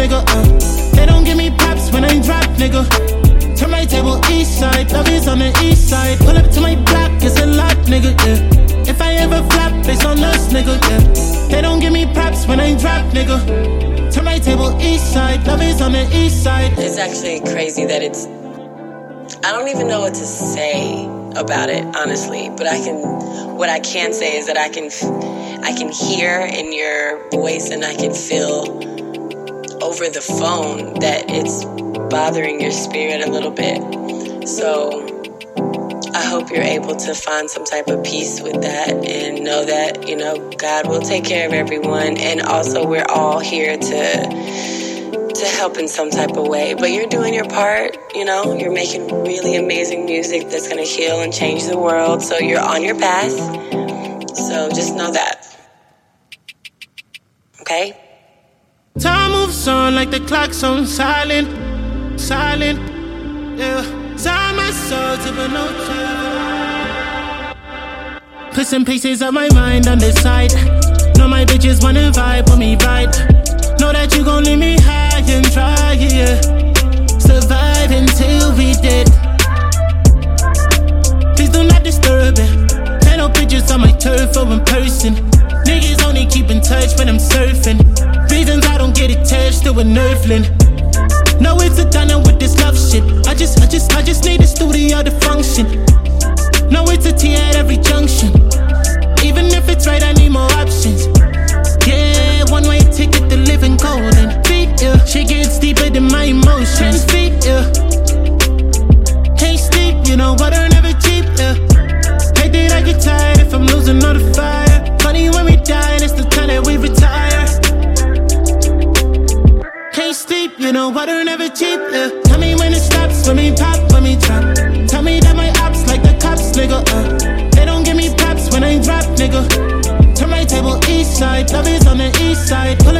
nigga, They don't give me props when I drop, nigga. Turn my table east side, love is on the east side. Pull up to my block, it's a lot, nigga, yeah. If I ever flop, it's on us, nigga, yeah. They don't give me props when I drop, nigga. Turn my table east side, love is on the east side. It's actually crazy that I don't even know what to say about it, honestly. But what I can say is that I can hear in your voice and I can feel over the phone that it's bothering your spirit a little bit. So I hope you're able to find some type of peace with that and know that, God will take care of everyone. And also we're all here to help in some type of way. But you're doing your part, you're making really amazing music that's going to heal and change the world. So you're on your path. So just know that. Okay? Time moves on like the clock's on silent, yeah. Sign my soul to the no time. Put some pieces of my mind on the side. Know my bitches wanna vibe with me right. Know that you gon' leave me high and dry, yeah. Survive until we dead. Please do not disturb it. Take no pictures on my turf or in person. Niggas only keep in touch when I'm surfing. Reasons I don't get attached to a nerfling. No, it's a done with this love shit. I just need a studio to function. No, it's a T at every junction. Even if it's right, I need more options. Yeah, one-way ticket to living golden. Feet, yeah, she gets deeper than my emotions. Feet, yeah, can't sleep, water never cheap, yeah. Hate that I get tired if I'm losing all the fire. Funny when we die, and it's the time that we retire. Can't sleep, water never cheap, yeah. Tell me when it stops, when me pop, when me drop. Tell me that my ops like the cops, nigga, They don't give me props when I drop, nigga. Turn my table east side, love is on the east side. Pull